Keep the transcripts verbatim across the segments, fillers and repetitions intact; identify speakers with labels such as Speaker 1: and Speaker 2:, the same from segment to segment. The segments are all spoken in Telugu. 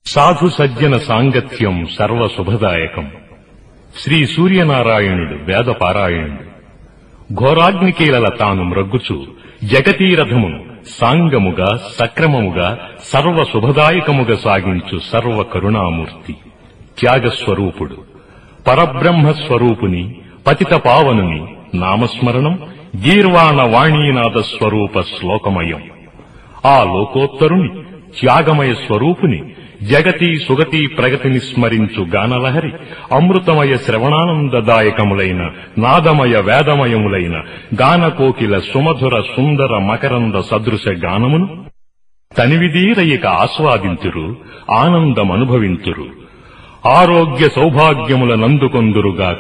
Speaker 1: సాధు సజ్జన సాంగత్యం సర్వశుభదాయకం. శ్రీ సూర్యనారాయణుడు వేదపారాయణుడు ఘోరాగ్నికీలల తాను మ్రగ్గుచు జగతీరథమును సాంగముగా సక్రమముగా సర్వశుభదాయకముగా సాగించు సర్వ కరుణామూర్తి త్యాగస్వరూపుడు పరబ్రహ్మస్వరూపుని పతిత పావనుని నామస్మరణం గీర్వాణ వాణీనాద స్వరూప శ్లోకమయం. ఆ లోకోత్తరుని త్యాగమయ స్వరూపుని జగతి సుగతి ప్రగతిని స్మరించు గానలహరి అమృతమయ శ్రవణానందదాయకములైన నాదమయ వేదమయములైన గానకోకిల సుమధుర సుందర మకరంద సదృశ గానమును తనివిదీరయిక ఆస్వాదింతురు, ఆనందమనుభవింతురు, ఆరోగ్య సౌభాగ్యముల నందుకొందురుగాక.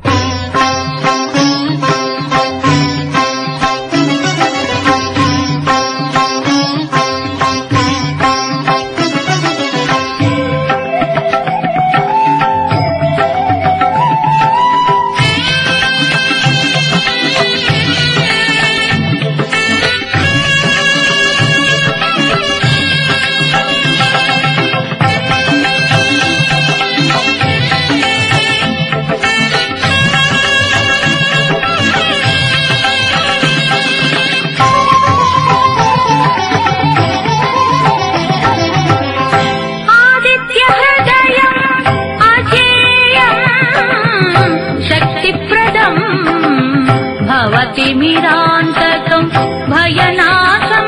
Speaker 2: భవతిమిరాంతకం భయనాశం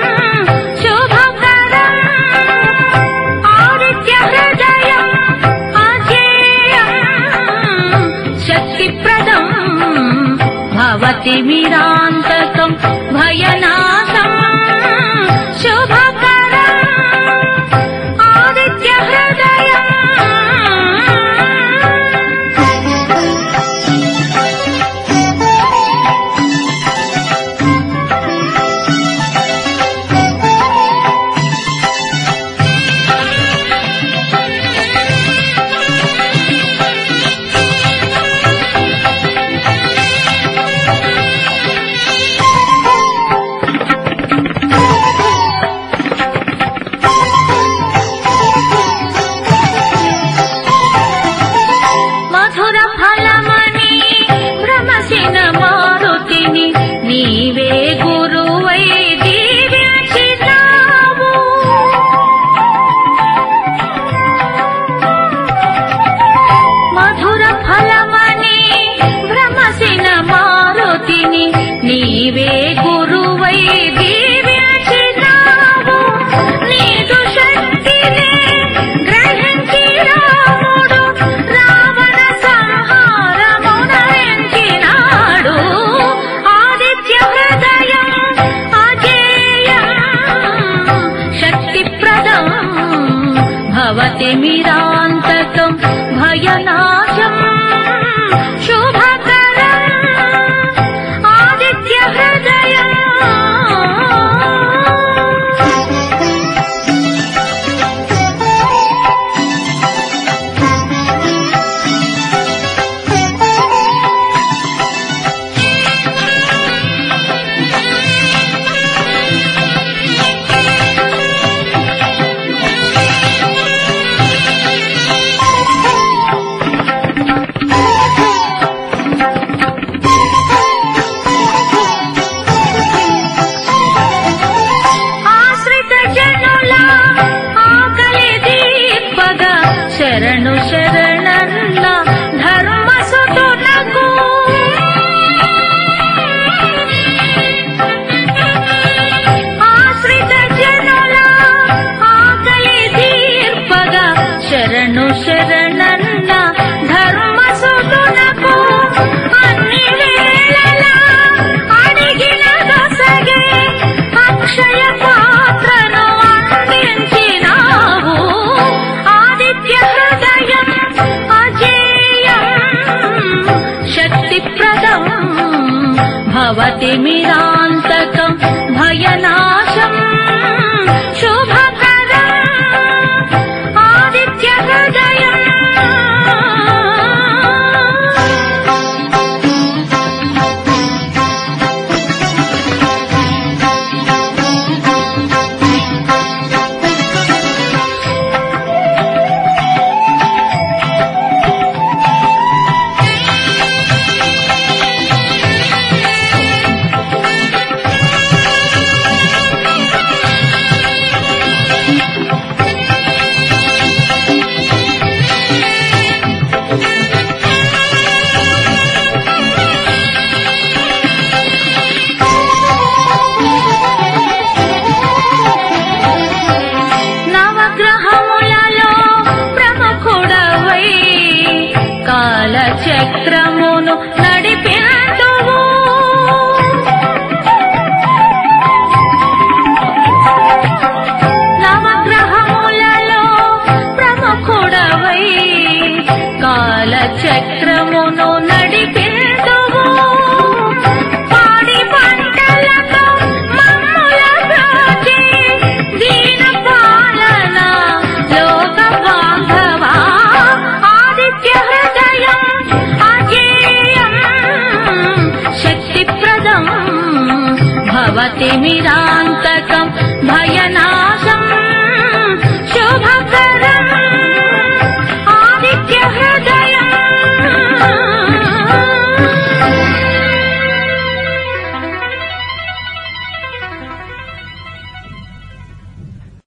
Speaker 2: శుభకరం ఆదిత్య హృదయం అజేయం శక్తిప్రదం భవతిమిరాంతకం భయనాశం శుభకరం ఆదిత్య హృదయం. భవతిమిరాంతకం భయనాశం శుభకరం ఆదిత్య హృదయం. శరణు శరణన్న ధర్మసుతునకు ఆశ్రిత జనుల ఆకలి తీర్పగా శరణు శరణన్న ధర్మసుతునకు అన్ని వేళలా అడిగిన దొసగే అక్షయ పాత్రను అందించినావు ఆదిత్య హృదయం అజేయం శక్తిప్రదం భవతిమిరాంతకం భయనాశం శుభకరం ఆదిత్య హృదయం. భవతిమిరాంతకం